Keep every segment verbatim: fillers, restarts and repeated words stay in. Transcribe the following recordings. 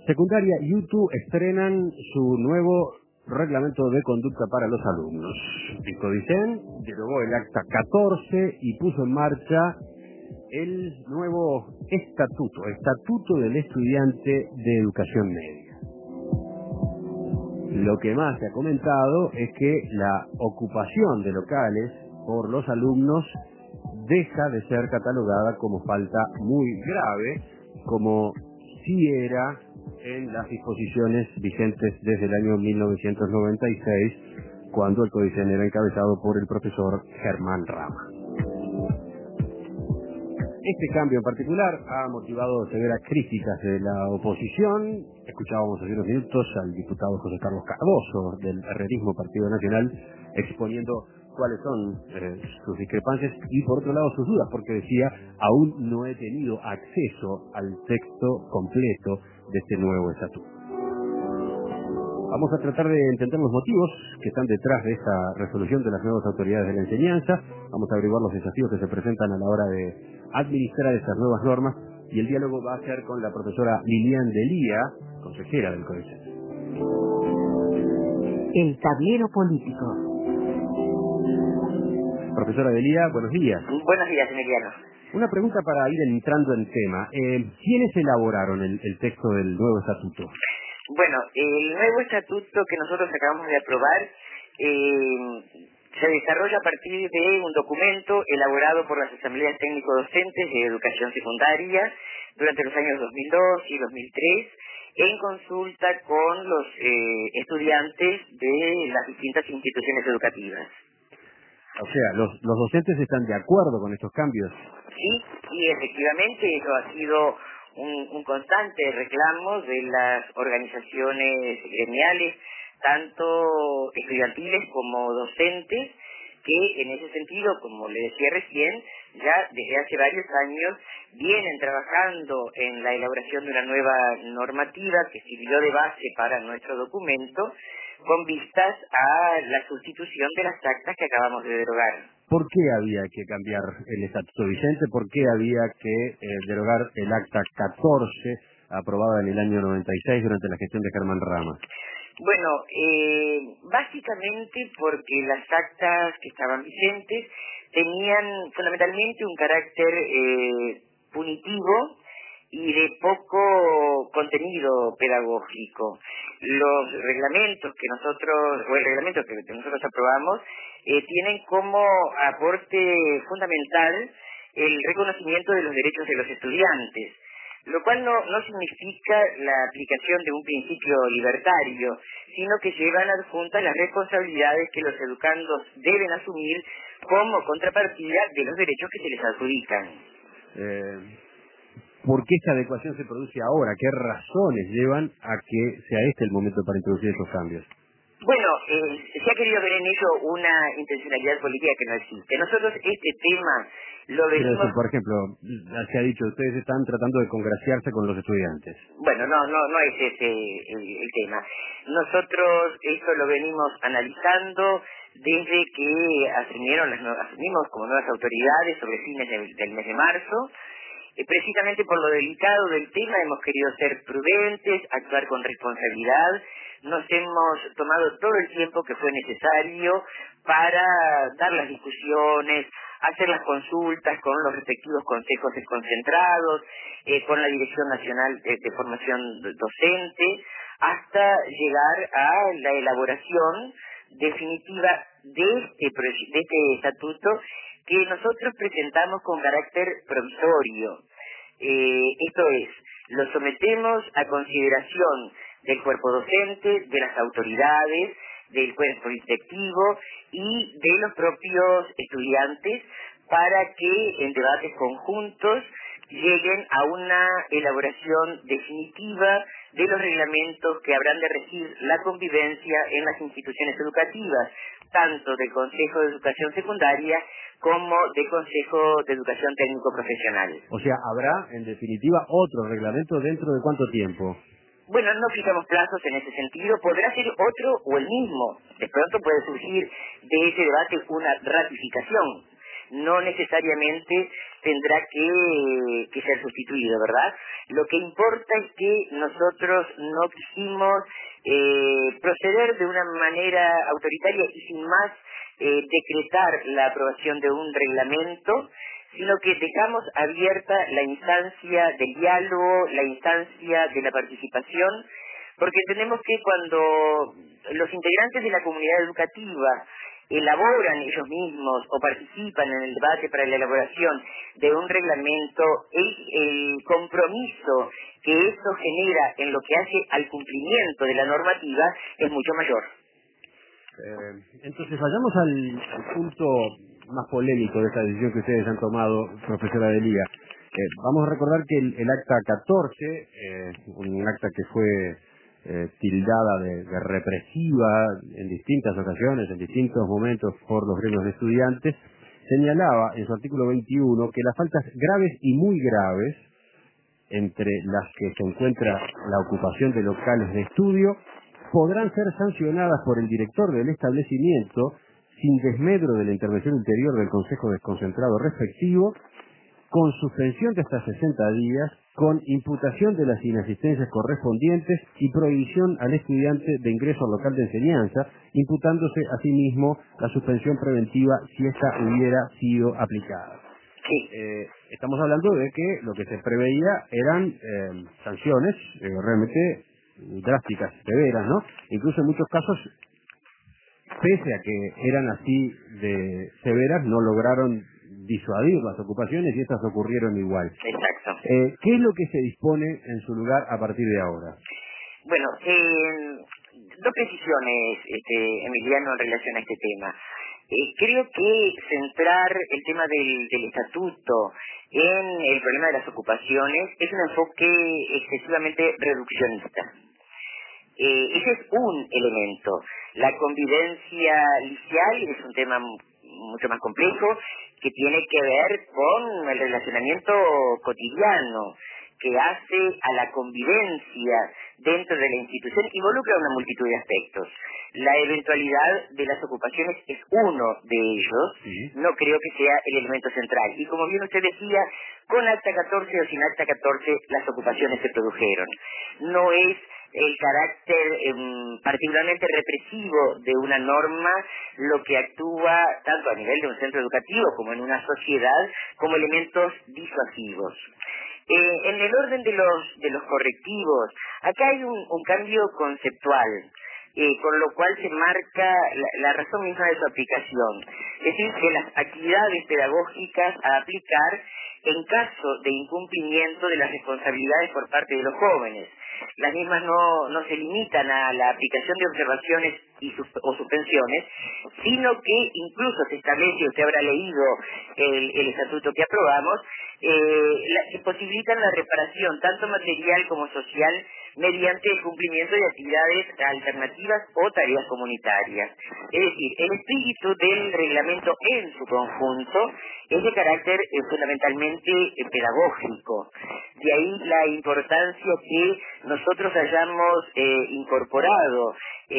Secundaria y U T U estrenan su nuevo reglamento de conducta para los alumnos. El Codicen derogó el acta catorce y puso en marcha el nuevo estatuto, Estatuto del Estudiante de Educación Media. Lo que más se ha comentado es que la ocupación de locales por los alumnos deja de ser catalogada como falta muy grave, como sí era en las disposiciones vigentes desde el año mil novecientos noventa y seis, cuando el Codicen era encabezado por el profesor Germán Rama. Este cambio en particular ha motivado severas críticas de la oposición. Escuchábamos hace unos minutos al diputado José Carlos Cardoso del Herrerismo Partido Nacional exponiendo cuáles son eh, sus discrepancias y por otro lado sus dudas, porque decía, aún no he tenido acceso al texto completo de este nuevo estatuto. Vamos a tratar de entender los motivos que están detrás de esta resolución de las nuevas autoridades de la enseñanza. Vamos a averiguar los desafíos que se presentan a la hora de administrar estas nuevas normas y el diálogo va a ser con la profesora Lilian Delía, consejera del Codicen. El tablero político. Profesora Delía, buenos días. Buenos días, Emiliano. Una pregunta para ir entrando en tema. Eh, ¿Quiénes elaboraron el, el texto del nuevo estatuto? Bueno, el nuevo estatuto que nosotros acabamos de aprobar eh, se desarrolla a partir de un documento elaborado por las asambleas técnico-docentes de educación secundaria durante los años dos mil dos y dos mil tres en consulta con los eh, estudiantes de las distintas instituciones educativas. O sea, los, los docentes están de acuerdo con estos cambios. Sí, y efectivamente eso ha sido un, un constante reclamo de las organizaciones gremiales, tanto estudiantiles como docentes, que en ese sentido, como le decía recién, ya desde hace varios años vienen trabajando en la elaboración de una nueva normativa que sirvió de base para nuestro documento, con vistas a la sustitución de las actas que acabamos de derogar. ¿Por qué había que cambiar el estatuto vigente? ¿Por qué había que eh, derogar el acta catorce aprobada en el año noventa y seis durante la gestión de Germán Rama? Bueno, eh, básicamente porque las actas que estaban vigentes tenían fundamentalmente un carácter eh, punitivo y de poco contenido pedagógico. Los reglamentos que nosotros, o el reglamento que nosotros aprobamos, eh, tienen como aporte fundamental el reconocimiento de los derechos de los estudiantes, lo cual no, no significa la aplicación de un principio libertario, sino que llevan adjuntas las responsabilidades que los educandos deben asumir como contrapartida de los derechos que se les adjudican. Eh... ¿Por qué esta adecuación se produce ahora? ¿Qué razones llevan a que sea este el momento para introducir estos cambios? Bueno, eh, se ha querido ver en ello una intencionalidad política que no existe. Nosotros este tema lo venimos... Decir, por ejemplo, se ha dicho, ustedes están tratando de congraciarse con los estudiantes. Bueno, no, no, no es ese el, el tema. Nosotros esto lo venimos analizando desde que asumieron las, asumimos como nuevas autoridades sobre fines del, del mes de marzo. Eh, precisamente por lo delicado del tema hemos querido ser prudentes, actuar con responsabilidad. Nos hemos tomado todo el tiempo que fue necesario para dar las discusiones, hacer las consultas con los respectivos consejos desconcentrados, eh, con la Dirección Nacional de, de Formación Docente, hasta llegar a la elaboración definitiva de este, de este estatuto que nosotros presentamos con carácter provisorio. Eh, esto es, lo sometemos a consideración del cuerpo docente, de las autoridades, del cuerpo directivo y de los propios estudiantes para que en debates conjuntos lleguen a una elaboración definitiva de los reglamentos que habrán de regir la convivencia en las instituciones educativas, tanto del Consejo de Educación Secundaria como del Consejo de Educación Técnico-Profesional. O sea, ¿habrá, en definitiva, otro reglamento dentro de cuánto tiempo? Bueno, no fijamos plazos en ese sentido, podrá ser otro o el mismo. De pronto puede surgir de ese debate una ratificación. No necesariamente tendrá que, que ser sustituido, ¿verdad? Lo que importa es que nosotros no quisimos eh, proceder de una manera autoritaria y sin más eh, decretar la aprobación de un reglamento, sino que dejamos abierta la instancia del diálogo, la instancia de la participación, porque entendemos que cuando los integrantes de la comunidad educativa elaboran ellos mismos o participan en el debate para la elaboración de un reglamento, el, el compromiso que eso genera en lo que hace al cumplimiento de la normativa es mucho mayor. Eh, entonces, vayamos al, al punto más polémico de esta decisión que ustedes han tomado, profesora Delía. Eh, vamos a recordar que el, el acta catorce, eh, un acta que fue eh, tildada de, de represiva en distintas ocasiones, en distintos momentos por los gremios de estudiantes, señalaba en su artículo veintiuno que las faltas graves y muy graves, entre las que se encuentra la ocupación de locales de estudio, podrán ser sancionadas por el director del establecimiento sin desmedro de la intervención ulterior del Consejo Desconcentrado respectivo, con suspensión de hasta sesenta días, con imputación de las inasistencias correspondientes y prohibición al estudiante de ingreso al local de enseñanza, imputándose asimismo la suspensión preventiva si ésta hubiera sido aplicada. Sí. Eh, estamos hablando de que lo que se preveía eran eh, sanciones eh, realmente drásticas, severas, ¿no? Incluso en muchos casos, pese a que eran así de severas, no lograron disuadir las ocupaciones y estas ocurrieron igual. Exacto. Eh, ¿Qué es lo que se dispone en su lugar a partir de ahora? Bueno, eh, dos precisiones, este, Emiliano, en relación a este tema. Eh, creo que centrar el tema del, del estatuto en el problema de las ocupaciones es un enfoque excesivamente reduccionista. Eh, ese es un elemento. La convivencia licial es un tema mucho más complejo que tiene que ver con el relacionamiento cotidiano que hace a la convivencia dentro de la institución, involucra una multitud de aspectos. La eventualidad de las ocupaciones es uno de ellos, sí. No creo que sea el elemento central. Y como bien usted decía, con acta catorce o sin acta catorce las ocupaciones se produjeron. No es el carácter eh, particularmente represivo de una norma lo que actúa tanto a nivel de un centro educativo como en una sociedad como elementos disuasivos. Eh, en el orden de los de los correctivos, acá hay un, un cambio conceptual, eh, con lo cual se marca la, la razón misma de su aplicación. Es decir, que las actividades pedagógicas a aplicar en caso de incumplimiento de las responsabilidades por parte de los jóvenes. Las mismas no, no se limitan a la aplicación de observaciones y sus, o suspensiones, sino que incluso se establece, usted habrá leído el, el estatuto que aprobamos, eh, la, que posibilitan la reparación tanto material como social mediante el cumplimiento de actividades alternativas o tareas comunitarias. Es decir, el espíritu del reglamento en su conjunto es de carácter eh, fundamentalmente eh, pedagógico. De ahí la importancia que nosotros hayamos eh, incorporado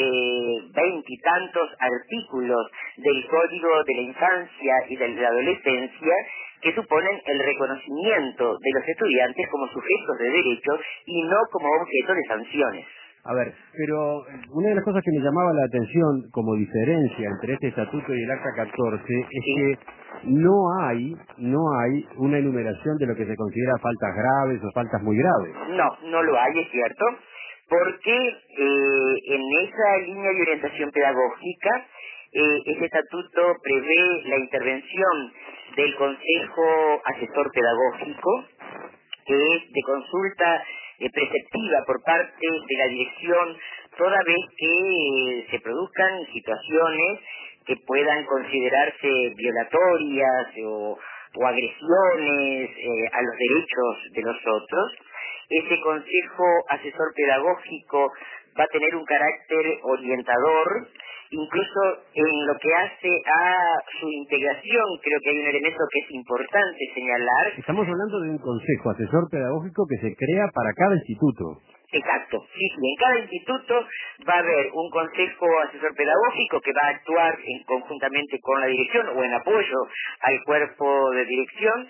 veintitantos eh, artículos del Código de la Infancia y de la Adolescencia que suponen el reconocimiento de los estudiantes como sujetos de derechos y no como objeto de sanciones. A ver, pero una de las cosas que me llamaba la atención como diferencia entre este estatuto y el acta catorce es ¿sí? que no hay, no hay una enumeración de lo que se considera faltas graves o faltas muy graves. No, no lo hay, es cierto, porque eh, en esa línea de orientación pedagógica, eh, este estatuto prevé la intervención del Consejo Asesor Pedagógico, que es de consulta eh, preceptiva por parte de la dirección, toda vez que eh, se produzcan situaciones que puedan considerarse violatorias o, o agresiones eh, a los derechos de los otros. Ese Consejo Asesor Pedagógico va a tener un carácter orientador. Incluso en lo que hace a su integración, creo que hay un elemento que es importante señalar. Estamos hablando de un consejo asesor pedagógico que se crea para cada instituto. Exacto, sí, sí, en cada instituto va a haber un consejo asesor pedagógico que va a actuar en, conjuntamente con la dirección o en apoyo al cuerpo de dirección.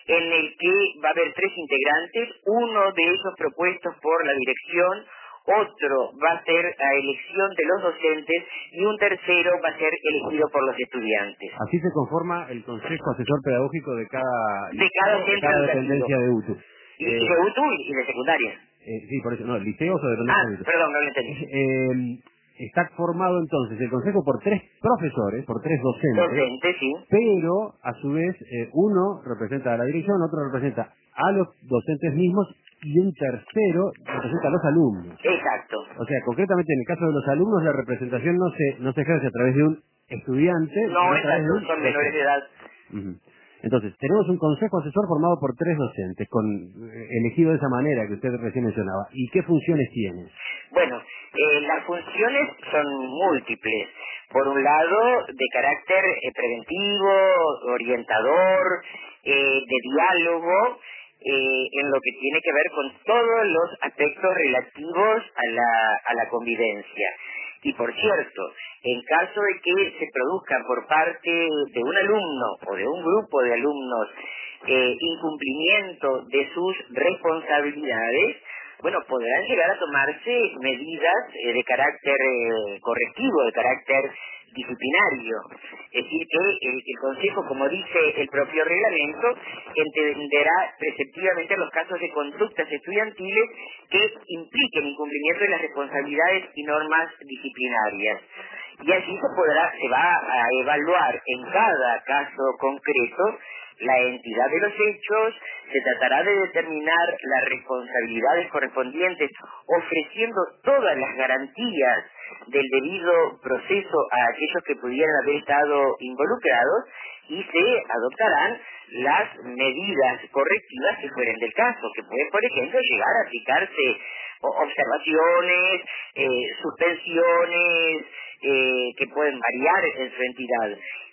en el que va a haber tres integrantes, uno de ellos propuestos por la dirección, otro va a ser a elección de los docentes y un tercero va a ser elegido por los estudiantes. Así se conforma el Consejo Asesor Pedagógico de cada, De cada centro cada educativo. dependencia de U T U. Y, Eh, y de U T U y de secundaria. eh, sí, por eso, no, liceos o dependencias Ah, de U T U. perdón, no lo entendí. Eh, está formado entonces el Consejo por tres profesores, por tres docentes, Docente, sí. pero a su vez eh, uno representa a la dirección, otro representa a los docentes mismos y un tercero representa a los alumnos. Exacto. O sea, concretamente en el caso de los alumnos la representación no se no se ejerce a través de un estudiante, No, sino a través de exacto, un son menores de docente. edad. Ujú. Entonces, tenemos un consejo asesor formado por tres docentes, con eh, elegido de esa manera que usted recién mencionaba. ¿Y qué funciones tiene? Bueno, eh, las funciones son múltiples. Por un lado, de carácter eh, preventivo, orientador, eh, de diálogo, eh, en lo que tiene que ver con todos los aspectos relativos a la, a la convivencia. Y por cierto, en caso de que se produzcan por parte de un alumno o de un grupo de alumnos eh, incumplimiento de sus responsabilidades, bueno, podrán llegar a tomarse medidas eh, de carácter eh, correctivo, de carácter disciplinario. Es decir, que el, el Consejo, como dice el propio reglamento, entenderá preceptivamente los casos de conductas estudiantiles que impliquen incumplimiento de las responsabilidades y normas disciplinarias. Y allí se podrá, se va a evaluar en cada caso concreto la entidad de los hechos, se tratará de determinar las responsabilidades correspondientes, ofreciendo todas las garantías del debido proceso a aquellos que pudieran haber estado involucrados y se adoptarán las medidas correctivas que fueren del caso, que pueden, por ejemplo, llegar a aplicarse observaciones, eh, suspensiones, eh, que pueden variar en su entidad.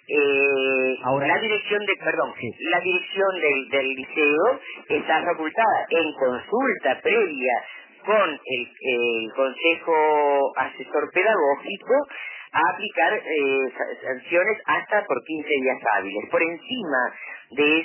Eh, Ahora, la dirección de, perdón, sí. la dirección del, del liceo está facultada en consulta previa con el, el Consejo Asesor Pedagógico a aplicar eh, sa- sanciones hasta por quince días hábiles. Por encima de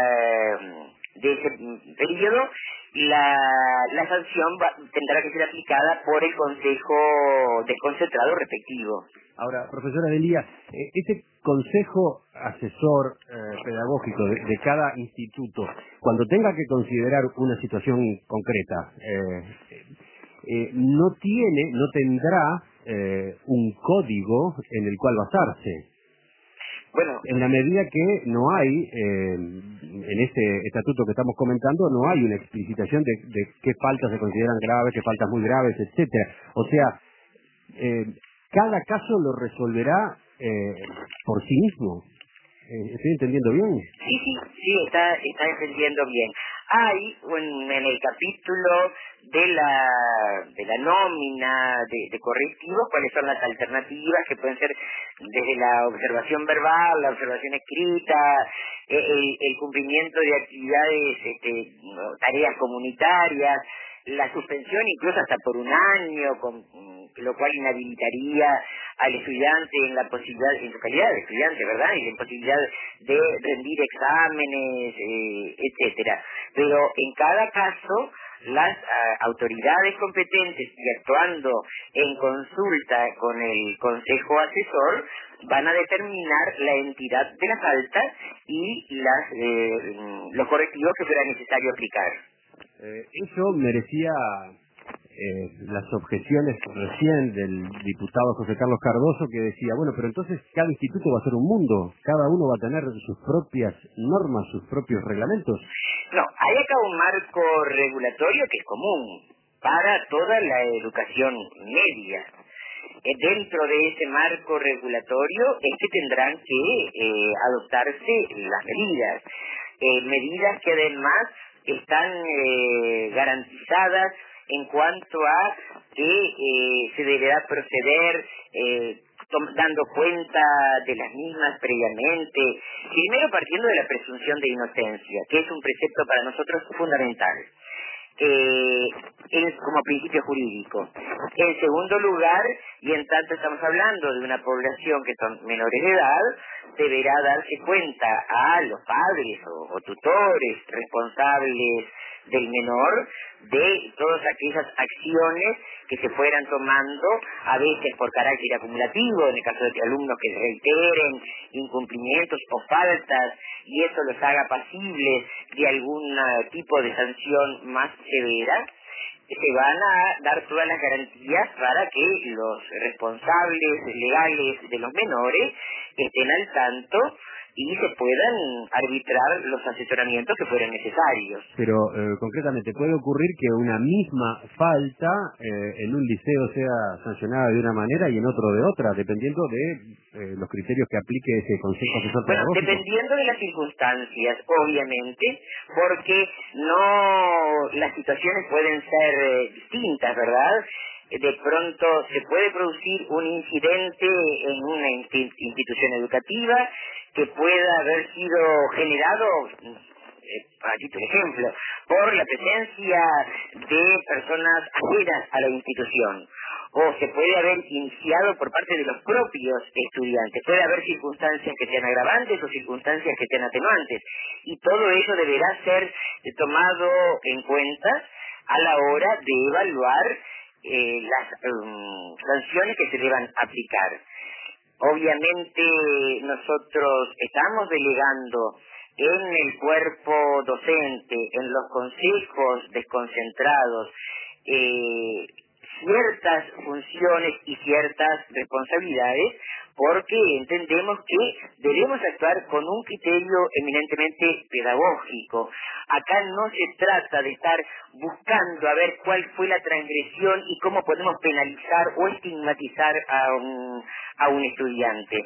esa de ese mm, periodo, la, la sanción va- tendrá que ser aplicada por el Consejo desconcentrado respectivo. Ahora, profesora Delía, eh, este consejo asesor eh, pedagógico de, de cada instituto, cuando tenga que considerar una situación concreta, eh, eh, no tiene, no tendrá eh, un código en el cual basarse. Bueno, En la medida que no hay, eh, en este estatuto que estamos comentando, no hay una explicitación de, de qué faltas se consideran graves, qué faltas muy graves, etcétera. O sea, eh, cada caso lo resolverá eh, por sí mismo. Eh, ¿Estoy entendiendo bien? sí, sí, sí, está, está entendiendo bien. Hay un, en el capítulo de la de la nómina de, de correctivos, cuáles son las alternativas que pueden ser desde la observación verbal, la observación escrita, eh, el, el cumplimiento de actividades, este, no, tareas comunitarias, la suspensión incluso hasta por un año, con, mm, lo cual inhabilitaría al estudiante en la posibilidad, en su calidad de estudiante, ¿verdad? Y en posibilidad de rendir exámenes, eh, etcétera. Pero en cada caso, las ah, autoridades competentes y actuando en consulta con el Consejo Asesor van a determinar la entidad de la falta y las, eh, mm, los correctivos que fuera necesario aplicar. Eh, eso merecía eh, las objeciones recién del diputado José Carlos Cardoso, que decía, bueno, pero entonces cada instituto va a ser un mundo, cada uno va a tener sus propias normas, sus propios reglamentos. No, hay acá un marco regulatorio que es común para toda la educación media. Eh, Dentro de ese marco regulatorio es que tendrán que eh, adoptarse las medidas. Eh, medidas que además están eh, garantizadas en cuanto a que eh, se deberá proceder eh, tom- dando cuenta de las mismas previamente, primero partiendo de la presunción de inocencia, que es un precepto para nosotros fundamental. Eh, es como principio jurídico. En segundo lugar, y en tanto estamos hablando de una población que son menores de edad, deberá darse cuenta a los padres o, o tutores responsables del menor de todas aquellas acciones que se fueran tomando, a veces por carácter acumulativo, en el caso de alumnos que reiteren incumplimientos o faltas, y eso los haga pasibles de algún tipo de sanción más severa. Se van a dar todas las garantías para que los responsables legales de los menores estén al tanto y se puedan arbitrar los asesoramientos que fueran necesarios. Pero eh, concretamente, ¿puede ocurrir que una misma falta eh, en un liceo sea sancionada de una manera y en otro de otra, dependiendo de eh, los criterios que aplique ese consejo asesor Bueno, pedagógico? dependiendo de las circunstancias, obviamente, porque no las situaciones pueden ser eh, distintas, ¿verdad? De pronto se puede producir un incidente en una insti- institución educativa que pueda haber sido generado, eh, para título de ejemplo, por la presencia de personas ajenas a la institución, o se puede haber iniciado por parte de los propios estudiantes. Puede haber circunstancias que sean agravantes o circunstancias que sean atenuantes, y todo ello deberá ser eh, tomado en cuenta a la hora de evaluar eh, las um, sanciones que se deban aplicar. Obviamente nosotros estamos delegando en el cuerpo docente, en los consejos desconcentrados, eh, ciertas funciones y ciertas responsabilidades, porque entendemos que debemos actuar con un criterio eminentemente pedagógico. Acá no se trata de estar buscando a ver cuál fue la transgresión y cómo podemos penalizar o estigmatizar a un, a un estudiante.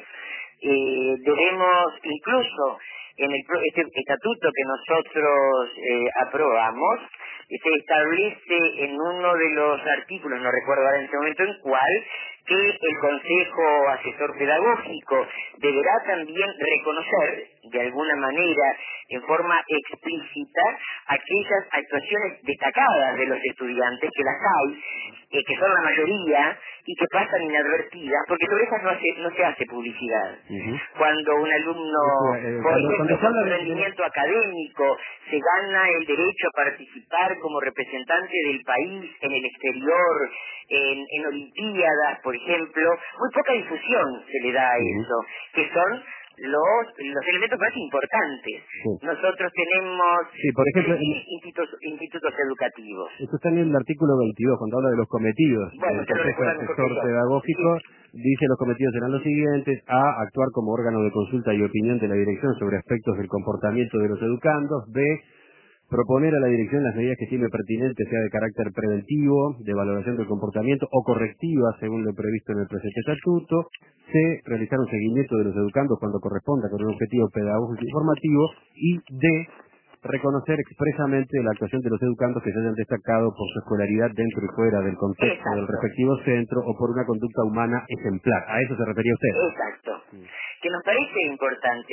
Eh, debemos incluso en el pro- este estatuto que nosotros eh, aprobamos, se establece en uno de los artículos, no recuerdo ahora en este momento en cuál, que el Consejo Asesor Pedagógico deberá también reconocer, de alguna manera, en forma explícita, aquellas actuaciones destacadas de los estudiantes, que las hay, eh, que son la mayoría, y que pasan inadvertidas, porque sobre esas no, hace, no se hace publicidad. Uh-huh. Cuando un alumno, Eh, por cuando, ejemplo, cuando se con habla su de, de- rendimiento académico, se gana el derecho a participar como representante del país en el exterior, en, en olimpiadas, por ejemplo, muy poca difusión se le da a Uh-huh. eso, que son los, los elementos más importantes. Sí. Nosotros tenemos Sí, por ejemplo, seis en- institutos, institutos educativos. Esto está en el artículo veintidós, cuando habla de los cometidos Bueno, del usted lo Consejo recuerda mejor que Asesor yo. Pedagógico. Dice los cometidos serán los siguientes: A, actuar como órgano de consulta y opinión de la dirección sobre aspectos del comportamiento de los educandos. B, proponer a la dirección las medidas que estime pertinentes, sea de carácter preventivo, de valoración del comportamiento o correctiva, según lo previsto en el presente estatuto. C, realizar un seguimiento de los educandos cuando corresponda con un objetivo pedagógico y formativo. Y D, reconocer expresamente la actuación de los educandos que se hayan destacado por su escolaridad dentro y fuera del contexto del Exacto. respectivo centro o por una conducta humana ejemplar. ¿A eso se refería usted? Exacto. Que nos parece importante,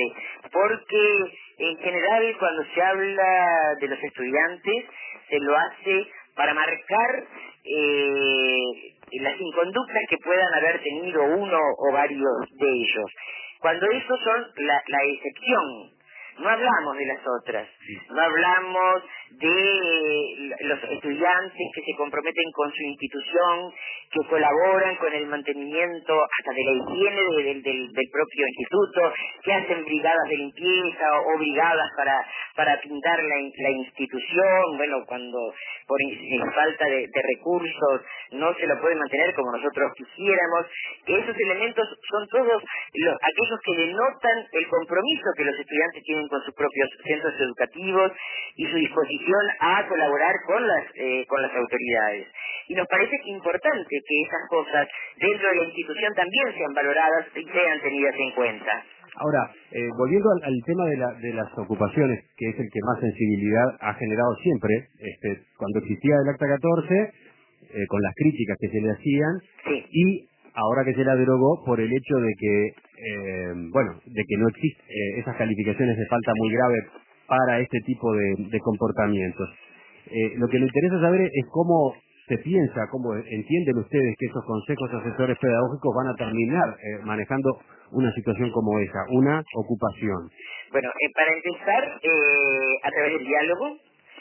porque en general cuando se habla de los estudiantes, se lo hace para marcar eh, las inconductas que puedan haber tenido uno o varios de ellos. Cuando esos son la, la excepción, no hablamos de las otras, no hablamos de los estudiantes que se comprometen con su institución, que colaboran con el mantenimiento hasta de la higiene de- del, del- del propio instituto, que hacen brigadas de limpieza o brigadas para, para pintar la, in- la institución, bueno, cuando por in- in- falta de, de recursos no se lo puede mantener como nosotros quisiéramos. Esos elementos son todos los, aquellos que denotan el compromiso que los estudiantes tienen con sus propios centros educativos y su disposición a colaborar con las eh, con las autoridades. Y nos parece importante que esas cosas dentro de la institución también sean valoradas y sean tenidas en cuenta. Ahora, eh, volviendo al, al tema de, la- de las ocupaciones, que es el que más sensibilidad ha generado siempre, este, cuando existía el Acta catorce, eh, con las críticas que se le hacían, Sí. y ahora que se la derogó por el hecho de que, eh, bueno, de que no existen eh, esas calificaciones de falta muy grave para este tipo de, de comportamientos. Eh, lo que me interesa saber es cómo se piensa, cómo entienden ustedes que esos consejos asesores pedagógicos van a terminar eh, manejando una situación como esa, una ocupación? Bueno, eh, para empezar, eh, a través del diálogo,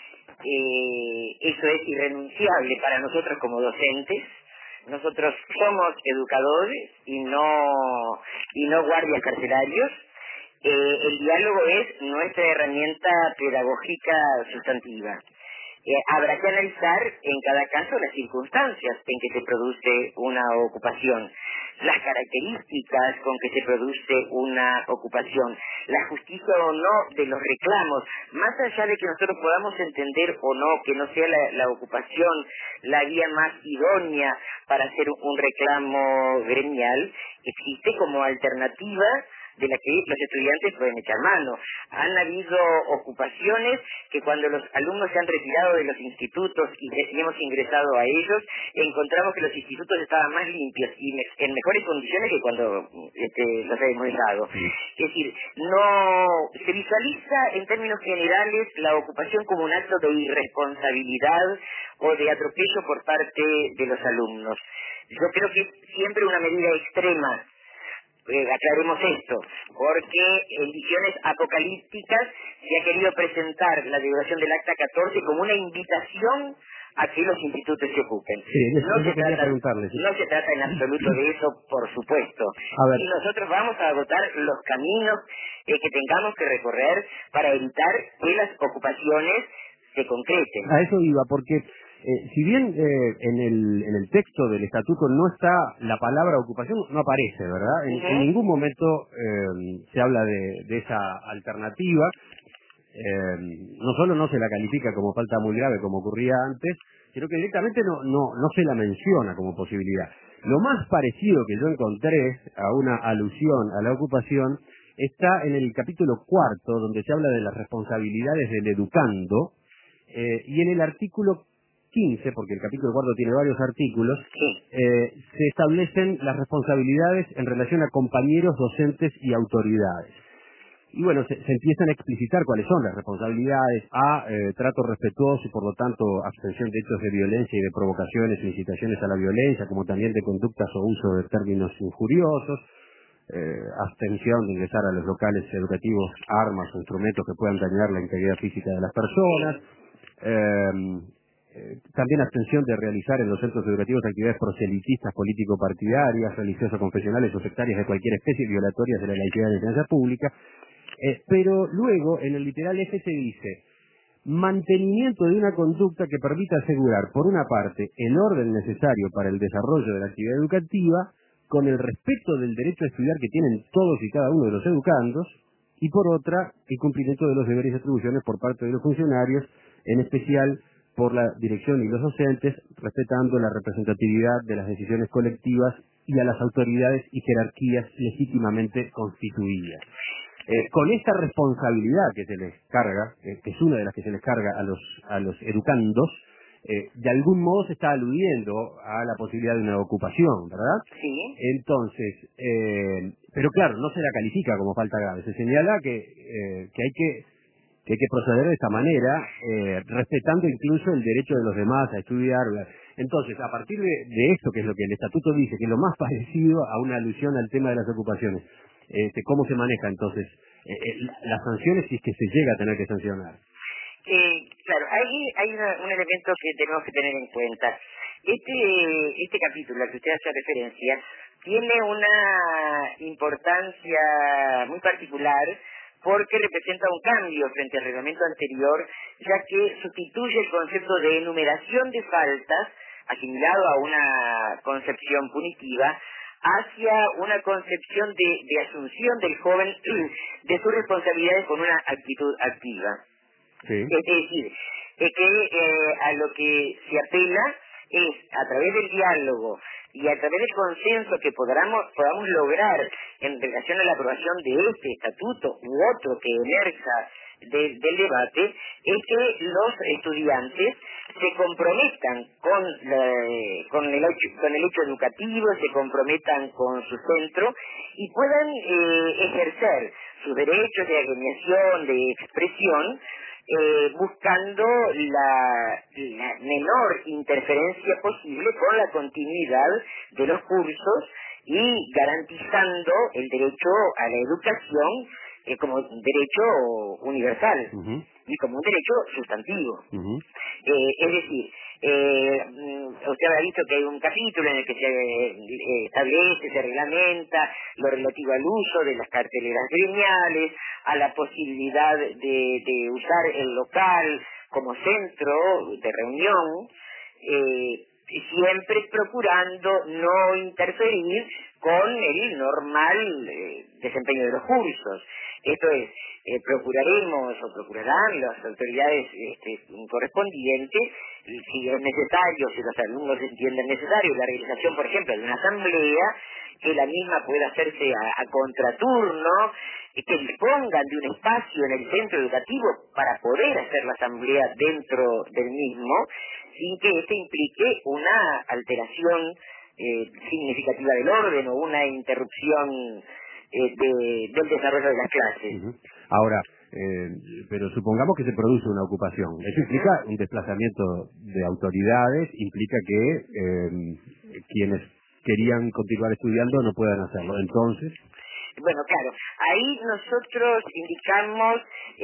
eh, eso es irrenunciable para nosotros como docentes. Nosotros somos educadores y no y no guardias carcelarios. Eh, el diálogo es nuestra herramienta pedagógica sustantiva. Eh, habrá que analizar en cada caso las circunstancias en que se produce una ocupación, las características con que se produce una ocupación, la justicia o no de los reclamos, más allá de que nosotros podamos entender o no que no sea la, la ocupación la vía más idónea para hacer un reclamo gremial, existe como alternativa de la que los estudiantes pueden echar mano. Han habido ocupaciones que cuando los alumnos se han retirado de los institutos y hemos ingresado a ellos, encontramos que los institutos estaban más limpios y me, en mejores condiciones que cuando este, los hemos dejado. Es decir, no se visualiza en términos generales la ocupación como un acto de irresponsabilidad o de atropello por parte de los alumnos. Yo creo que es siempre una medida extrema. Eh, aclaremos esto, porque en visiones apocalípticas se ha querido presentar la divulgación del acta catorce como una invitación a que los institutos se ocupen. Sí, no, se trata, ¿sí? no se trata en absoluto de eso, por supuesto. Y nosotros vamos a agotar los caminos eh, que tengamos que recorrer para evitar que las ocupaciones se concreten. A eso iba, porque Eh, si bien eh, en, el, en el texto del estatuto no está la palabra ocupación, no aparece, ¿verdad? En, Uh-huh. en ningún momento eh, se habla de, de esa alternativa. Eh, no solo no se la califica como falta muy grave, como ocurría antes, sino que directamente no, no, no se la menciona como posibilidad. Lo más parecido que yo encontré a una alusión a la ocupación está en el capítulo cuarto, donde se habla de las responsabilidades del educando, eh, y en el artículo quince, porque el capítulo cuarto tiene varios artículos, eh, se establecen las responsabilidades en relación a compañeros, docentes y autoridades. Y bueno, se, se empiezan a explicitar cuáles son las responsabilidades: a eh, trato respetuoso y por lo tanto abstención de hechos de violencia y de provocaciones o incitaciones a la violencia, como también de conductas o uso de términos injuriosos; eh, abstención de ingresar a los locales educativos armas o instrumentos que puedan dañar la integridad física de las personas; eh, Eh, también abstención de realizar en los centros educativos actividades proselitistas, político-partidarias, religioso-confesionales o sectarias de cualquier especie, violatorias de la laicidad y la enseñanza pública. Eh, pero luego, en el literal F se dice: mantenimiento de una conducta que permita asegurar, por una parte, el orden necesario para el desarrollo de la actividad educativa, con el respeto del derecho a estudiar que tienen todos y cada uno de los educandos, y por otra, el cumplimiento de los deberes y atribuciones por parte de los funcionarios, en especial por la dirección y los docentes, respetando la representatividad de las decisiones colectivas y a las autoridades y jerarquías legítimamente constituidas. Eh, con esta responsabilidad que se les carga, eh, que es una de las que se les carga a los a los educandos, eh, de algún modo se está aludiendo a la posibilidad de una ocupación, ¿verdad? Sí. Entonces, eh, pero claro, no se la califica como falta grave. Se señala que eh, que hay que que hay que proceder de esta manera, eh, respetando incluso el derecho de los demás a estudiar. Entonces, a partir de, de esto, que es lo que el estatuto dice, que es lo más parecido a una alusión al tema de las ocupaciones, este, ¿cómo se maneja entonces eh, eh, las sanciones si es que se llega a tener que sancionar? Eh, claro, ahí hay una, un elemento que tenemos que tener en cuenta. Este, este capítulo al que usted hace referencia tiene una importancia muy particular, porque representa un cambio frente al reglamento anterior, ya que sustituye el concepto de enumeración de faltas, asimilado a una concepción punitiva, hacia una concepción de, de asunción del joven de sus responsabilidades con una actitud activa. Sí. Es decir, es que eh, a lo que se apela es, a través del diálogo y a través del consenso que podamos, podamos lograr en relación a la aprobación de este estatuto u otro que emerja de, del debate, es que los estudiantes se comprometan con, la, con, el hecho, con el hecho educativo, se comprometan con su centro y puedan eh, ejercer sus derechos de agremiación, de expresión, eh, buscando la, la menor interferencia posible con la continuidad de los cursos y garantizando el derecho a la educación eh, como un derecho universal uh-huh. y como un derecho sustantivo. Uh-huh. Eh, es decir, eh, usted habrá visto que hay un capítulo en el que se eh, establece, se reglamenta lo relativo al uso de las carteleras gremiales, a la posibilidad de, de usar el local como centro de reunión, eh, siempre procurando no interferir con el normal eh, desempeño de los cursos. Esto es, eh, procuraremos o procurarán las autoridades este, correspondientes, si es necesario, si los alumnos entienden necesario, la realización, por ejemplo, de una asamblea, que la misma pueda hacerse a, a contraturno, que dispongan de un espacio en el centro educativo para poder hacer la asamblea dentro del mismo, sin que este implique una alteración eh, significativa del orden o una interrupción eh, de, del desarrollo de las clases. Uh-huh. Ahora, eh, pero supongamos que se produce una ocupación. Eso implica un desplazamiento de autoridades, implica que eh, quienes querían continuar estudiando no puedan hacerlo. Entonces... Bueno, claro, ahí nosotros indicamos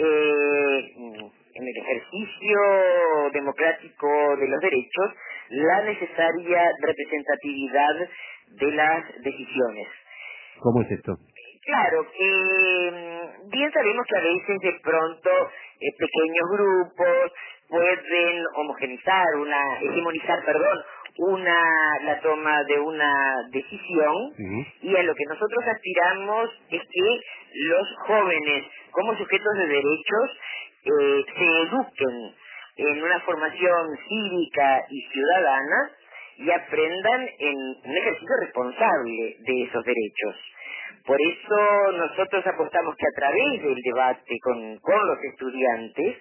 eh, en el ejercicio democrático de los derechos la necesaria representatividad de las decisiones. ¿Cómo es esto? Claro, eh, bien sabemos que a veces de pronto eh, pequeños grupos pueden homogenizar, una, hegemonizar, perdón, una la toma de una decisión, uh-huh. y a lo que nosotros aspiramos es que los jóvenes como sujetos de derechos eh, se eduquen en una formación cívica y ciudadana y aprendan en un ejercicio responsable de esos derechos. Por eso nosotros apostamos que a través del debate con, con los estudiantes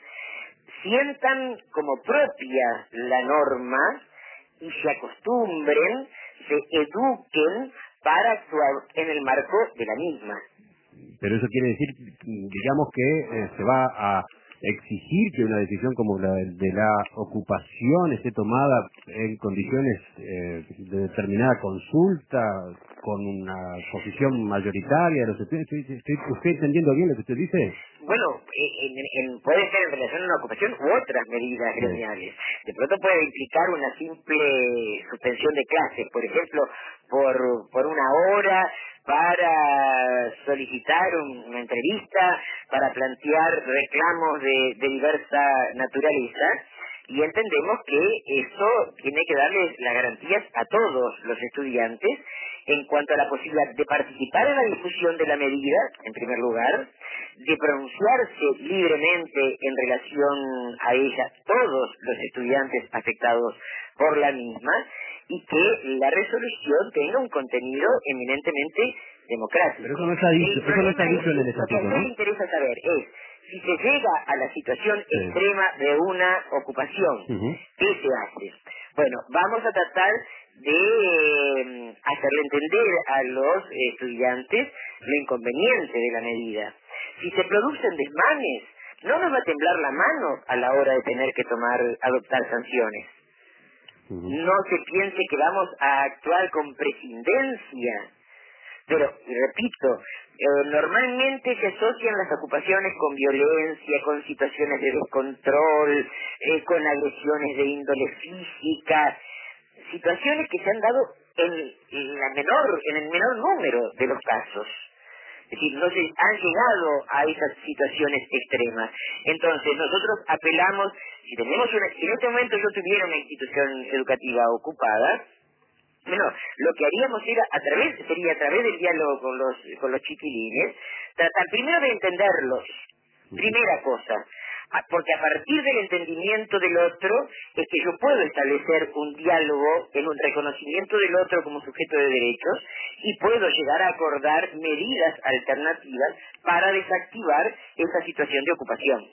sientan como propia la norma y se acostumbren, se eduquen para actuar en el marco de la misma. Pero eso quiere decir, digamos que eh, se va a exigir que una decisión como la de la ocupación esté tomada en condiciones eh, de determinada consulta, con una posición mayoritaria de los estudiantes. ¿Estoy, estoy, ¿Usted entendiendo bien lo que usted dice? Bueno, en, en, puede ser en relación a una ocupación u otras medidas gremiales. De pronto puede implicar una simple suspensión de clases, por ejemplo, por, por una hora, para solicitar un, una entrevista, para plantear reclamos de, de diversa naturaleza, y entendemos que eso tiene que darles las garantías a todos los estudiantes en cuanto a la posibilidad de participar en la discusión de la medida, en primer lugar, de pronunciarse libremente en relación a ella todos los estudiantes afectados por la misma, y que la resolución tenga un contenido eminentemente democrático. Pero eso no está dicho, eso no está dicho en el estatuto, ¿no? Lo que a usted le interesa saber es, si se llega a la situación sí. extrema de una ocupación, uh-huh. ¿qué se hace? Bueno, vamos a tratar de eh, hacerle entender a los estudiantes lo inconveniente de la medida. Si se producen desmanes, no nos va a temblar la mano a la hora de tener que tomar, adoptar sanciones. Uh-huh. No se piense que vamos a actuar con prescindencia. Pero, y repito, eh, normalmente se asocian las ocupaciones con violencia, con situaciones de descontrol, eh, con agresiones de índole física, situaciones que se han dado en, en, la menor, en el menor número de los casos. Es decir, no se han llegado a esas situaciones extremas. Entonces, nosotros apelamos, si tenemos una, si en este momento yo tuviera una institución educativa ocupada, bueno, lo que haríamos era a través, sería a través del diálogo con los, con los chiquilines, tratar primero de entenderlos, primera cosa, porque a partir del entendimiento del otro es que yo puedo establecer un diálogo en un reconocimiento del otro como sujeto de derechos y puedo llegar a acordar medidas alternativas para desactivar esa situación de ocupación.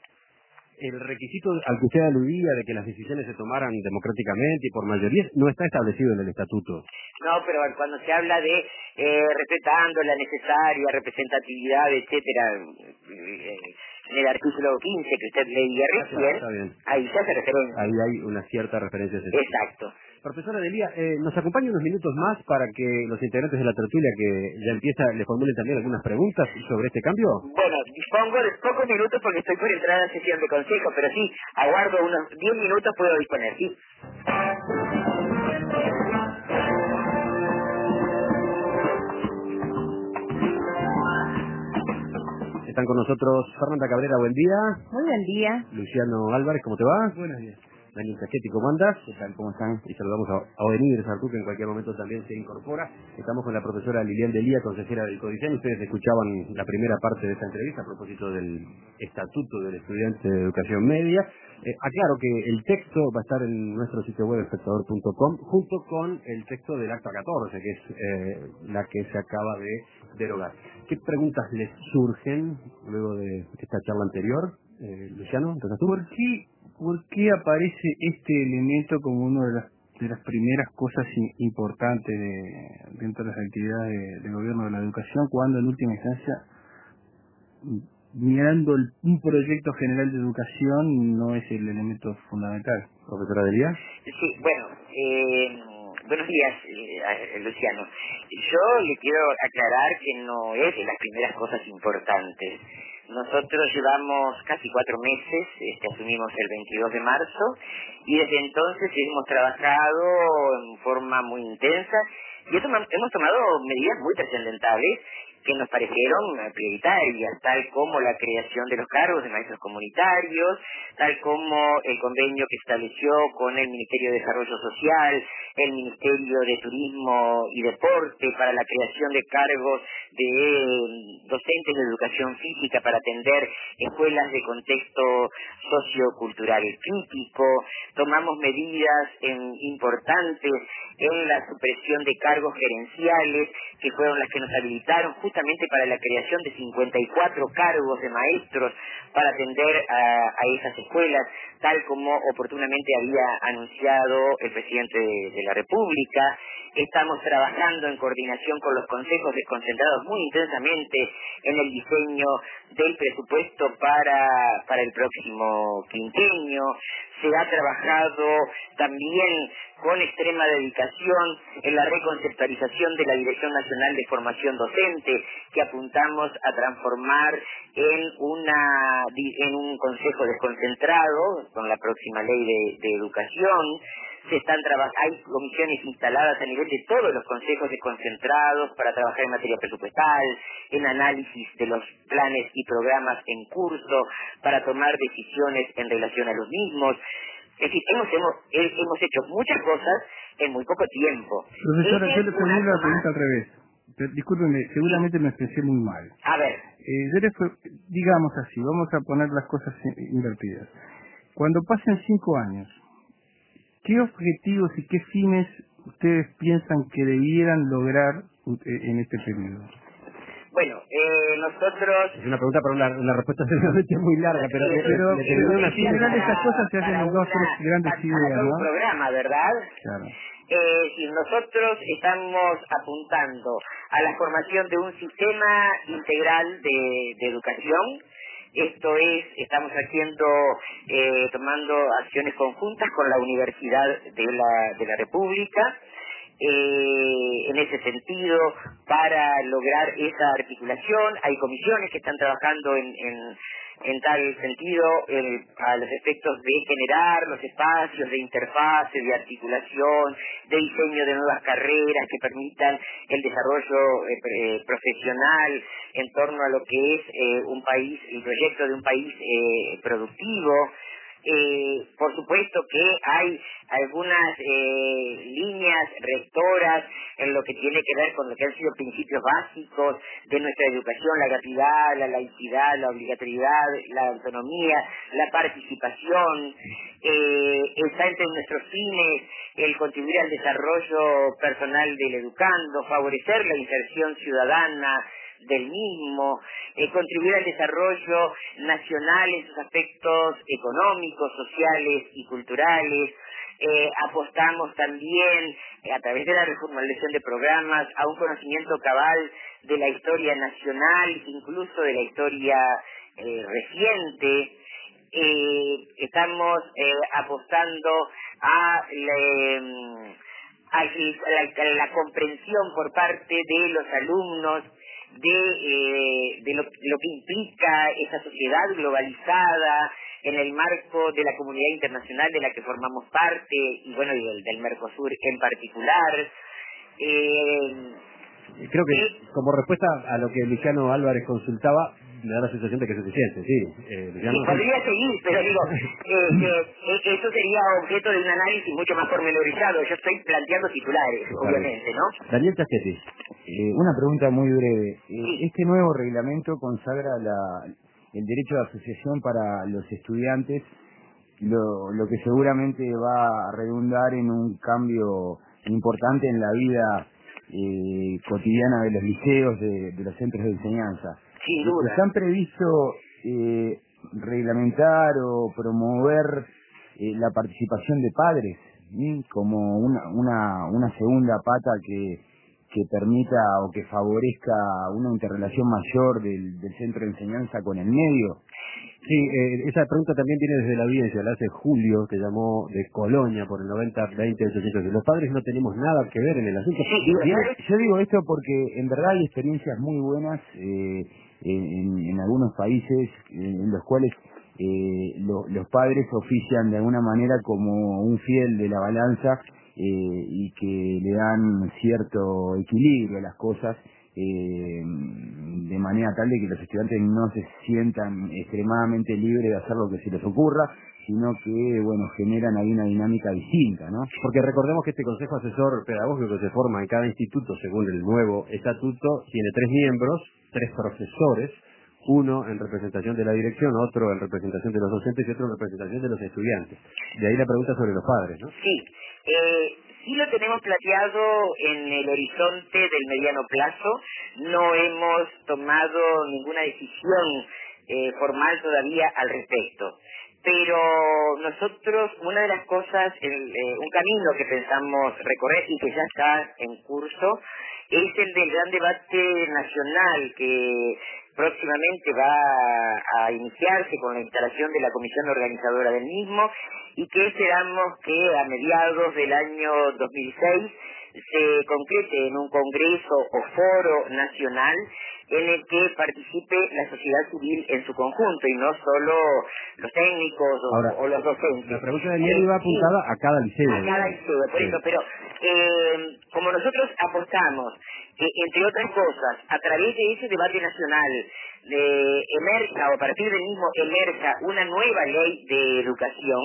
El requisito al que usted aludía de que las decisiones se tomaran democráticamente y por mayoría no está establecido en el estatuto. No, pero cuando se habla de eh, respetando la necesaria representatividad, etcétera, eh, en el artículo quince que usted leía recién, está bien. ahí se hace referencia. Ahí hay una cierta referencia a ese sentido. Exacto. Profesora Delia, eh, ¿nos acompaña unos minutos más para que los integrantes de la tertulia que ya empieza le formulen también algunas preguntas sobre este cambio? Bueno, dispongo de pocos minutos porque estoy por entrar a la sesión de consejo, pero sí, aguardo unos diez minutos, puedo disponer, ¿sí? Están con nosotros Fernanda Cabrera, buen día. Muy buen día. Luciano Álvarez, ¿cómo te va? Buenos días. Daniel Sacchetti, ¿cómo andas? ¿Qué tal? ¿Cómo están? Y saludamos a, a Odenir Sartú, que en cualquier momento también se incorpora. Estamos con la profesora Lilian Delía, consejera del Codicen. Ustedes escuchaban la primera parte de esta entrevista a propósito del Estatuto del Estudiante de Educación Media. Eh, aclaro que el texto va a estar en nuestro sitio web espectador punto com junto con el texto del acta catorce, que es eh, la que se acaba de derogar. ¿Qué preguntas les surgen luego de esta charla anterior? Eh, Luciano, ¿empezás tú? ¿Por qué, ¿Por qué aparece este elemento como una de las, de las primeras cosas in, importantes de, dentro de las actividades de, del gobierno de la educación, cuando en última instancia, mirando el, un proyecto general de educación, no es el elemento fundamental? Profesora Delía. Sí, bueno, eh, buenos días, eh, Luciano. Yo le quiero aclarar que no es de las primeras cosas importantes. Nosotros llevamos casi cuatro meses, este, asumimos el veintidós de marzo, y desde entonces hemos trabajado en forma muy intensa y hemos tomado medidas muy trascendentales que nos parecieron prioritarias, tal como la creación de los cargos de maestros comunitarios, tal como el convenio que estableció con el Ministerio de Desarrollo Social, el Ministerio de Turismo y Deporte para la creación de cargos de docentes de educación física para atender escuelas de contexto sociocultural crítico. Tomamos medidas en, importantes en la supresión de cargos gerenciales, que fueron las que nos habilitaron justamente para la creación de cincuenta y cuatro cargos de maestros para atender a, a esas escuelas, tal como oportunamente había anunciado el presidente de, de la República. Estamos trabajando en coordinación con los consejos desconcentrados muy intensamente en el diseño del presupuesto para, para el próximo quinquenio. Se ha trabajado también con extrema dedicación en la reconceptualización de la Dirección Nacional de Formación Docente, que apuntamos a transformar en una en un consejo desconcentrado con la próxima ley de, de educación. Se están traba- hay comisiones instaladas a nivel de todos los consejos desconcentrados para trabajar en materia presupuestal, en análisis de los planes y programas en curso, para tomar decisiones en relación a los mismos. Es decir, hemos, hemos, hemos hecho muchas cosas en muy poco tiempo. Profesora, Ese yo es le un formulé la acto pregunta más. al revés. Pe- Discúlpeme, seguramente me expresé muy mal. A ver, Eh, yo le fue- digamos así, vamos a poner las cosas in- invertidas. Cuando pasen cinco años, ¿qué objetivos y qué fines ustedes piensan que debieran lograr u- eh, en este periodo? bueno, eh, nosotros... Es una pregunta para una, una respuesta seguramente muy larga, pero, Sí, le, pero, le pero terminé una en general síntesis. estas cosas se hacen para en dos, una, tres grandes para, para ideas, todo un ¿no? programa, ¿verdad? Claro. Eh, si nosotros estamos apuntando a la formación de un sistema integral de, de educación, esto es, estamos haciendo, eh, tomando acciones conjuntas con la Universidad de la, de la República, eh, en ese sentido, para lograr esa articulación. Hay comisiones que están trabajando en, en, en tal sentido, eh, a los efectos de generar los espacios de interfase, de articulación, de diseño de nuevas carreras que permitan el desarrollo eh, eh, profesional en torno a lo que es eh, un país, el proyecto de un país eh, productivo. Eh, por supuesto que hay algunas eh, líneas rectoras en lo que tiene que ver con lo que han sido principios básicos de nuestra educación: la gratuidad, la laicidad, la obligatoriedad, la autonomía, la participación. Eh, está entre nuestros fines el contribuir al desarrollo personal del educando, favorecer la inserción ciudadana del mismo, eh, contribuir al desarrollo nacional en sus aspectos económicos, sociales y culturales. Eh, apostamos también, eh, a través de la reformulación de programas, a un conocimiento cabal de la historia nacional, incluso de la historia eh, reciente. Eh, estamos eh, apostando a la, a la, a la comprensión por parte de los alumnos de, eh, de lo, lo que implica esa sociedad globalizada en el marco de la comunidad internacional de la que formamos parte, y bueno, y del, del Mercosur en particular. Eh, Creo que eh, como respuesta a lo que Luciano Álvarez consultaba, me da la sensación de que es suficiente, sí. Eh, Luciano, Sí, podría seguir, pero digo, eh, eh, eh, eso sería objeto de un análisis mucho más pormenorizado. Yo estoy planteando titulares, obviamente, ¿no? Daniel Tachetti. Eh, una pregunta muy breve. Eh, Sí. este nuevo reglamento consagra la, el derecho de asociación para los estudiantes, lo, lo que seguramente va a redundar en un cambio importante en la vida eh, cotidiana de los liceos, de, de los centros de enseñanza. Sin duda. ¿Están previsto eh, reglamentar o promover eh, la participación de padres, ¿sí? como una, una, una segunda pata que, que permita o que favorezca una interrelación mayor del, del centro de enseñanza con el medio? Sí, eh, esa pregunta también viene desde la audiencia, la hace Julio, que llamó de Colonia por el noventa veinte ochocientos. Los padres no tenemos nada que ver en el asunto. Digo, digo, yo digo esto porque en verdad hay experiencias muy buenas eh, en, en algunos países en los cuales eh, lo, los padres ofician de alguna manera como un fiel de la balanza eh, y que le dan cierto equilibrio a las cosas, eh, de manera tal de que los estudiantes no se sientan extremadamente libres de hacer lo que se les ocurra, sino que, bueno, generan ahí una dinámica distinta, ¿no? Porque recordemos que este Consejo Asesor Pedagógico que se forma en cada instituto según el nuevo estatuto tiene tres miembros, tres profesores, uno en representación de la dirección, otro en representación de los docentes y otro en representación de los estudiantes. De ahí la pregunta sobre los padres, ¿no? Sí, eh, sí lo tenemos planteado en el horizonte del mediano plazo. No hemos tomado ninguna decisión eh, formal todavía al respecto. Pero nosotros, una de las cosas, el, eh, un camino que pensamos recorrer y que ya está en curso, es el del gran debate nacional que próximamente va a iniciarse con la instalación de la comisión organizadora del mismo, y que esperamos que a mediados del año dos mil seis se concrete en un congreso o foro nacional en el que participe la sociedad civil en su conjunto y no solo los técnicos o, Ahora, o los docentes. la pregunta de Daniel iba apuntada a cada liceo. A cada liceo, por Sí. eso, pero eh, como nosotros apostamos, eh, entre otras cosas, a través de ese debate nacional, de emerja o a partir del mismo emerja una nueva ley de educación,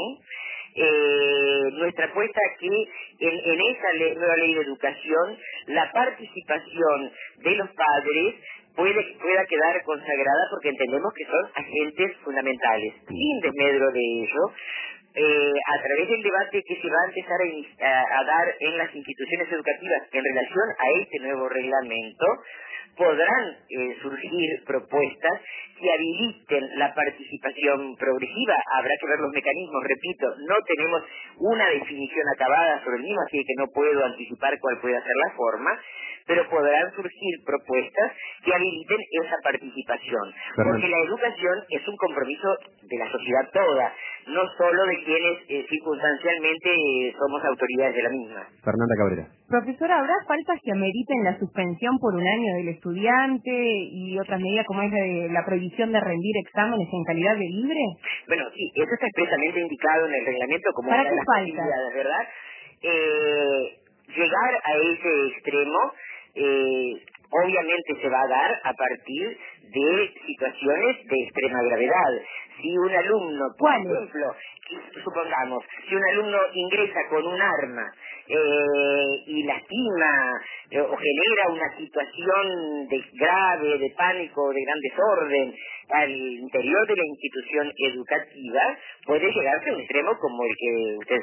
eh, nuestra apuesta aquí en, en esa ley, nueva ley de educación, la participación de los padres puede pueda quedar consagrada porque entendemos que son agentes fundamentales. Sin desmedro de ello, eh, a través del debate que se va a empezar a, a, a dar en las instituciones educativas en relación a este nuevo reglamento, podrán eh, surgir propuestas que habiliten la participación progresiva. Habrá que ver los mecanismos, repito, no tenemos una definición acabada sobre el mismo, así que no puedo anticipar cuál puede ser la forma, pero podrán surgir propuestas que habiliten esa participación. Fernando. Porque la educación es un compromiso de la sociedad toda, no solo de quienes eh, circunstancialmente eh, somos autoridades de la misma. Fernanda Cabrera. Profesora, ¿habrá faltas que ameriten la suspensión por un año del estudiante y otras medidas como es de la prohibición de rendir exámenes en calidad de libre? Bueno, sí, eso está expresamente indicado en el reglamento como ¿Para una de qué las falta? posibilidades, ¿verdad? Eh, llegar a ese extremo eh, obviamente se va a dar a partir de situaciones de extrema gravedad. Si un alumno, por ¿Cuáles? ejemplo, supongamos, si un alumno ingresa con un arma eh, y lastima eh, o genera una situación de grave, de pánico, de gran desorden al interior de la institución educativa, puede llegarse a un extremo como el que usted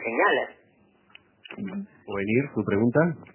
señala. ¿Ovenir, su pregunta?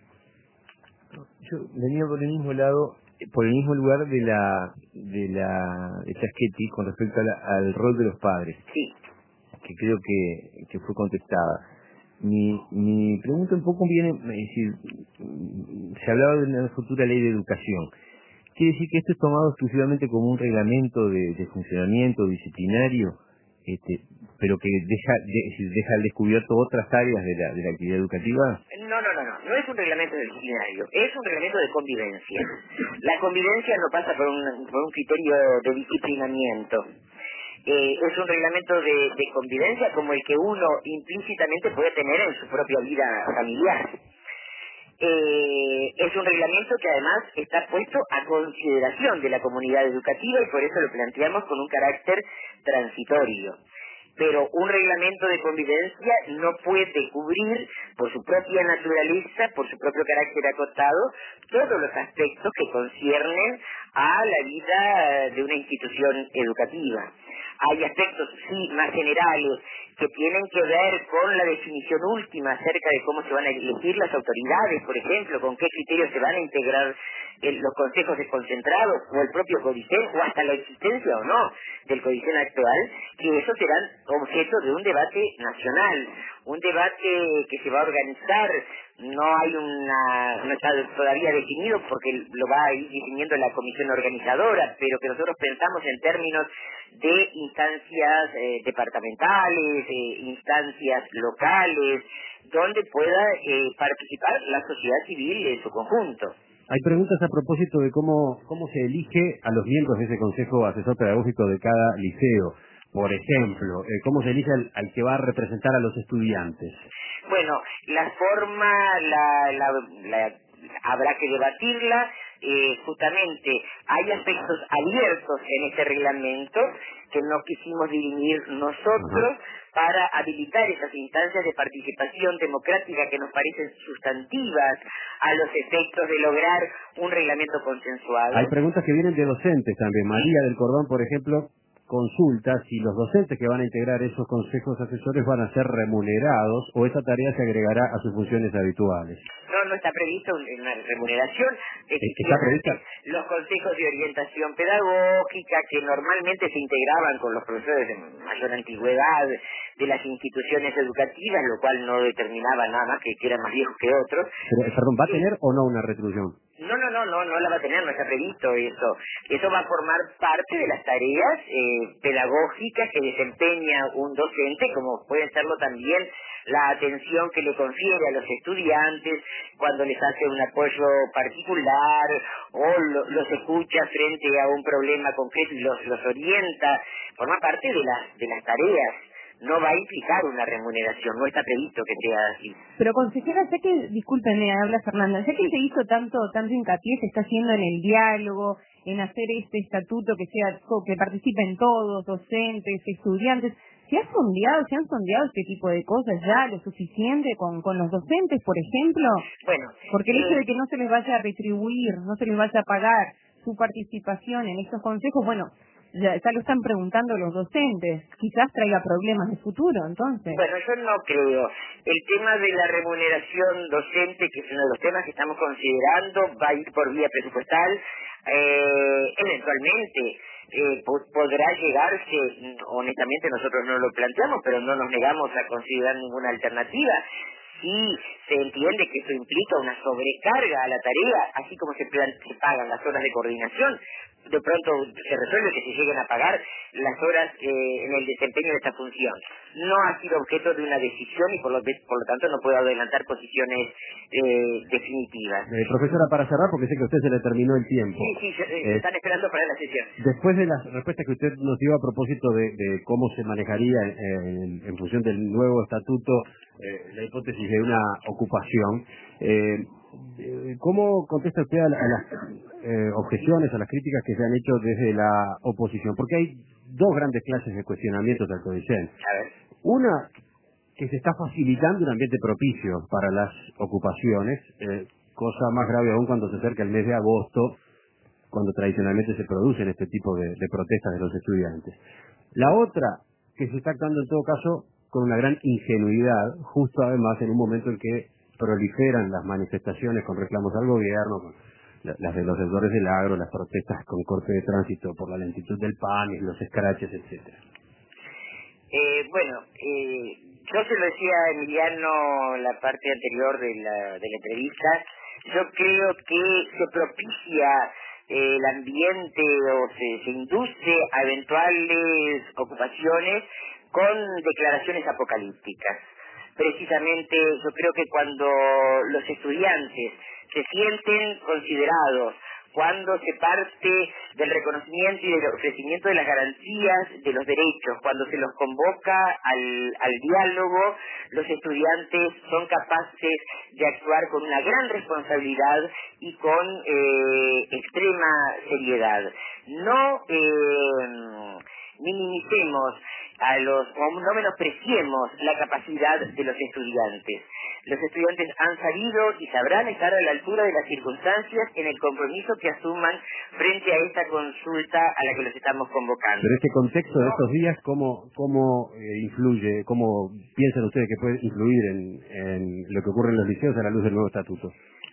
Yo venía por el mismo lado, por el mismo lugar de la de la de Chasquetti con respecto a la, al rol de los padres, Sí. que creo que, que fue contestada. Mi, mi pregunta un poco viene, es decir, se hablaba de una futura ley de educación. quiere decir que esto es tomado exclusivamente como un reglamento de, de funcionamiento disciplinario, este, pero que deja, de, deja al descubierto otras áreas de la, de la actividad educativa. No, no, no, no, no es un reglamento disciplinario, es un reglamento de convivencia. La convivencia no pasa por un, por un criterio de disciplinamiento. Eh, es un reglamento de, de convivencia como el que uno implícitamente puede tener en su propia vida familiar. Eh, es un reglamento que además está puesto a consideración de la comunidad educativa y por eso lo planteamos con un carácter transitorio. Pero un reglamento de convivencia no puede cubrir, por su propia naturaleza, por su propio carácter acotado, todos los aspectos que conciernen a la vida de una institución educativa. Hay aspectos, sí, más generales, que tienen que ver con la definición última acerca de cómo se van a elegir las autoridades, por ejemplo, con qué criterios se van a integrar en los consejos desconcentrados o el propio CODICEN, o hasta la existencia o no del CODICEN actual, que eso serán objeto de un debate nacional, un debate que se va a organizar. No hay una, no está todavía definido porque lo va a ir definiendo la comisión organizadora, pero que nosotros pensamos en términos de instancias eh, departamentales, eh, instancias locales, donde pueda eh, participar la sociedad civil en su conjunto. Hay preguntas a propósito de cómo, cómo se elige a los miembros de ese Consejo Asesor Pedagógico de cada liceo. Por ejemplo, eh, cómo se elige al, al que va a representar a los estudiantes. Bueno, la forma la, la, la habrá que debatirla. Eh, justamente hay aspectos abiertos en este reglamento que no quisimos dirimir nosotros. Ajá. Para habilitar esas instancias de participación democrática que nos parecen sustantivas a los efectos de lograr un reglamento consensuado. Hay preguntas que vienen de docentes también. María del Cordón, por ejemplo, consulta si los docentes que van a integrar esos consejos asesores van a ser remunerados o esa tarea se agregará a sus funciones habituales. No, no está previsto una remuneración. ¿Está prevista? Los consejos de orientación pedagógica que normalmente se integraban con los profesores de mayor antigüedad de las instituciones educativas, lo cual no determinaba nada más que, que eran más viejos que otros. Pero, perdón, ¿va a tener o no una retribución? No, no, no, no, no la va a tener, no está previsto eso. Eso va a formar parte de las tareas eh, pedagógicas que desempeña un docente, como pueden serlo también la atención que le confiere a los estudiantes cuando les hace un apoyo particular o lo, los escucha frente a un problema concreto y los, los orienta. Forma parte de las, de las tareas. No va a implicar una remuneración, no está previsto que sea así. Pero consejera, sé que, discúlpenme, habla Fernanda, sé que se hizo tanto tanto hincapié, se está haciendo en el diálogo, en hacer este estatuto que sea que participen todos, docentes, estudiantes. ¿Se ha sondeado, se han sondeado este tipo de cosas ya lo suficiente con, con los docentes, por ejemplo? Bueno, porque el eh, hecho de que no se les vaya a retribuir, no se les vaya a pagar su participación en estos consejos, bueno, Ya, ya lo están preguntando los docentes, quizás traiga problemas de futuro, entonces. Bueno, yo no creo. El tema de la remuneración docente, que es uno de los temas que estamos considerando, va a ir por vía presupuestal. Eh, eventualmente eh, po podrá llegarse, honestamente nosotros no lo planteamos, pero no nos negamos a considerar ninguna alternativa. Si se entiende que eso implica una sobrecarga a la tarea, así como se, plan se pagan las horas de coordinación, de pronto se resuelve que se lleguen a pagar las horas eh, en el desempeño de esta función. No ha sido objeto de una decisión y por lo, por lo tanto no puedo adelantar posiciones eh, definitivas. Eh, profesora, para cerrar, porque sé que a usted se le terminó el tiempo. Sí, sí, eh, eh, están esperando para la sesión. Después de las respuestas que usted nos dio a propósito de, de cómo se manejaría en, en función del nuevo estatuto eh, la hipótesis de una ocupación, eh, ¿cómo contesta usted a, la, a las eh, objeciones, a las críticas que se han hecho desde la oposición? Porque hay dos grandes clases de cuestionamientos al CODICEN. A ver. Una, que se está facilitando un ambiente propicio para las ocupaciones, eh, cosa más grave aún cuando se acerca el mes de agosto, cuando tradicionalmente se producen este tipo de, de protestas de los estudiantes. La otra, que se está actuando en todo caso con una gran ingenuidad, justo además en un momento en que proliferan las manifestaciones con reclamos al gobierno, con la, las de los sectores del agro, las protestas con corte de tránsito por la lentitud del P A N, los escraches, etcétera. Eh, bueno, eh, yo se lo decía a Emiliano la parte anterior de la, de la entrevista, yo creo que se propicia el ambiente o se, se induce a eventuales ocupaciones con declaraciones apocalípticas. Precisamente yo creo que cuando los estudiantes se sienten considerados, cuando se parte del reconocimiento y del ofrecimiento de las garantías de los derechos, cuando se los convoca al, al diálogo, los estudiantes son capaces de actuar con una gran responsabilidad y con eh, extrema seriedad. No eh, minimicemos a los, o no menospreciemos la capacidad de los estudiantes. Los estudiantes han sabido y sabrán estar a la altura de las circunstancias en el compromiso que asuman frente a esta consulta a la que los estamos convocando. Pero este contexto de estos días, ¿cómo, cómo eh, influye, cómo piensan ustedes que puede influir en, en lo que ocurre en los liceos a la luz del nuevo estatuto?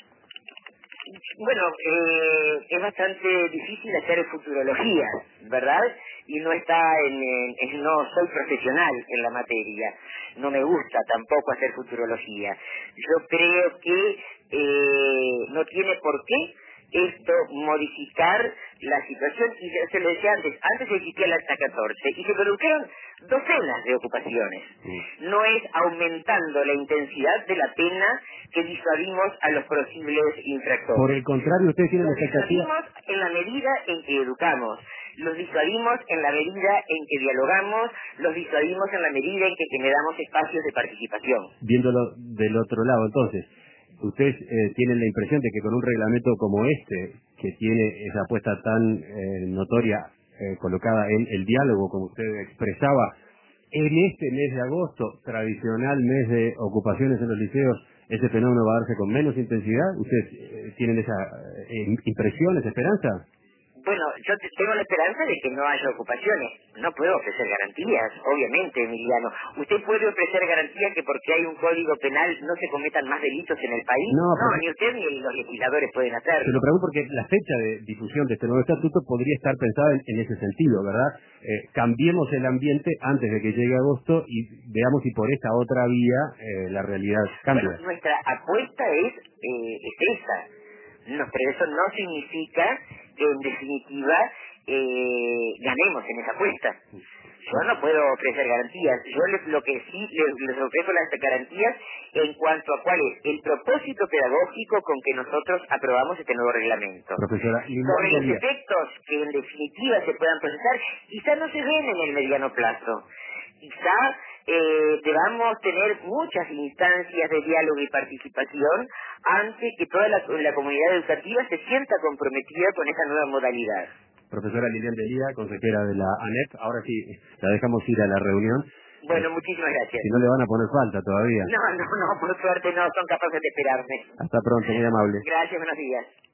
Bueno, eh, es bastante difícil hacer futurología, ¿verdad? Y no está en, en, en, no soy profesional en la materia, no me gusta tampoco hacer futurología. Yo creo que eh, no tiene por qué esto modificar la situación, y ya se lo decía antes, antes existía el acta catorce y se produjeron docenas de ocupaciones. Mm. No es aumentando la intensidad de la pena que disuadimos a los posibles infractores. Por el contrario, ustedes tienen la expectativa. Los disuadimos en la medida en que educamos, los disuadimos en la medida en que dialogamos, los disuadimos en la medida en que generamos espacios de participación. Viéndolo del otro lado, entonces, ustedes eh, tienen la impresión de que con un reglamento como este, que tiene esa apuesta tan eh, notoria, eh, colocada en el diálogo, como usted expresaba, en este mes de agosto, tradicional mes de ocupaciones en los liceos, ese fenómeno va a darse con menos intensidad. ¿Ustedes eh, tienen esa eh, impresión, esa esperanza? Bueno, yo tengo la esperanza de que no haya ocupaciones. No puedo ofrecer garantías, obviamente, Emiliano. ¿Usted puede ofrecer garantías que porque hay un código penal no se cometan más delitos en el país? No, no ni usted ni los legisladores pueden hacerlo. Se lo pregunto porque la fecha de difusión de este nuevo estatuto podría estar pensada en, en ese sentido, ¿verdad? Eh, cambiemos el ambiente antes de que llegue agosto y veamos si por esta otra vía eh, la realidad cambia. Bueno, nuestra apuesta es, eh, es esa. No, pero eso no significa que en definitiva eh, ganemos en esa apuesta. Yo no puedo ofrecer garantías. Yo les, lo que sí les, les ofrezco las garantías en cuanto a cuál es el propósito pedagógico con que nosotros aprobamos este nuevo reglamento. Profesora, sobre los efectos que en definitiva se puedan procesar, quizá no se ven en el mediano plazo. Quizá eh, debamos tener muchas instancias de diálogo y participación antes que toda la, la comunidad educativa se sienta comprometida con esa nueva modalidad. Profesora Lilian Delía, consejera de la ANEP, ahora sí, la dejamos ir a la reunión. Bueno, muchísimas gracias. Si no le van a poner falta todavía. No, no, no, por suerte no, son capaces de esperarme. Hasta pronto, muy amable. Gracias, buenos días.